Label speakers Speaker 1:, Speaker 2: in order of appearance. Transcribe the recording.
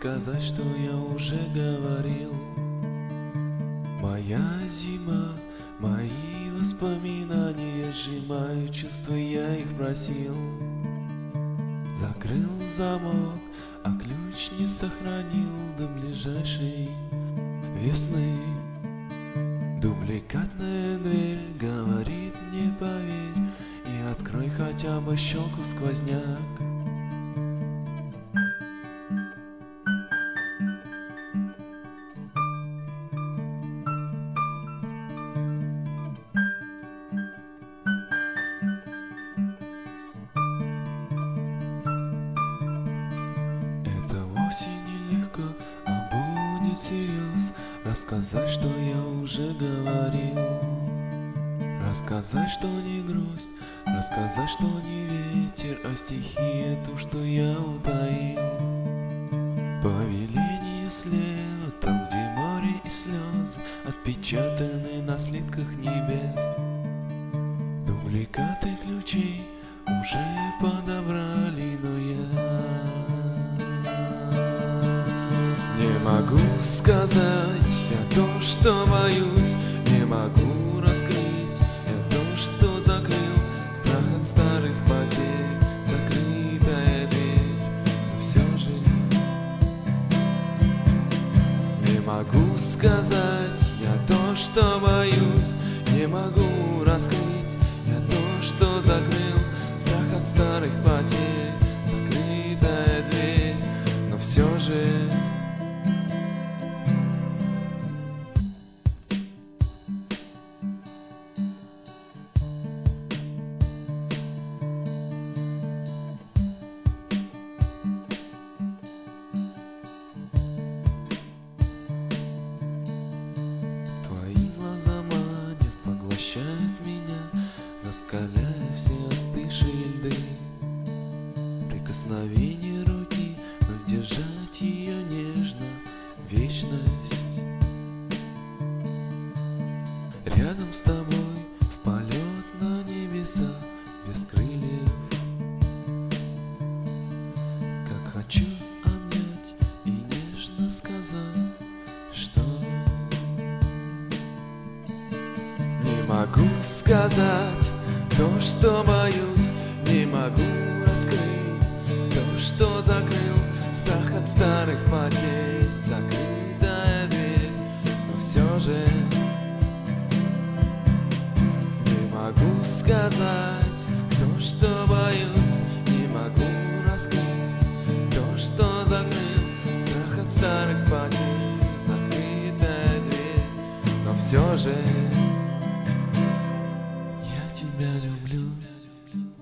Speaker 1: сказать, что я уже говорил. Моя зима, мои воспоминания сжимают чувства, я их просил. Закрыл замок, а ключ не сохранил до ближайшей весны. Дубликатная дверь говорит: не поверь и открой хотя бы щелку сквозняк. Это вовсе нелегко, а будет всерьез рассказать, что я уже говорил. Рассказать, что не грусть, рассказать, что не ветер, а стихи эту, что я утаил. Повеление слева, там, где море и слезы отпечатаны на слитках небес. Дубликаты ключей уже подобрали, но я не могу сказать я то, что боюсь, не могу раскрыть я то, что закрыл. Страх от старых потерь, закрытая дверь, но все же не могу сказать я то, что боюсь, не могу раскрыть я то, что закрыл. Страх от старых потерь, закрытая дверь, но все же твои глаза манят, поглощают меня, раскаляя все остывшие льды. Прикосновение руки, но держать ее нежно, вечность. Рядом с тобой в полет на небеса без крыльев. Как хочу обнять и нежно сказать, что не могу сказать то, что боюсь, не могу раскрыть то, что закрыл. Страх от старых потерь, закрытая дверь, но все же не могу сказать то, что боюсь, не могу раскрыть то, что закрыл. Страх от старых потерь, закрытая дверь, но все же я тебя люблю.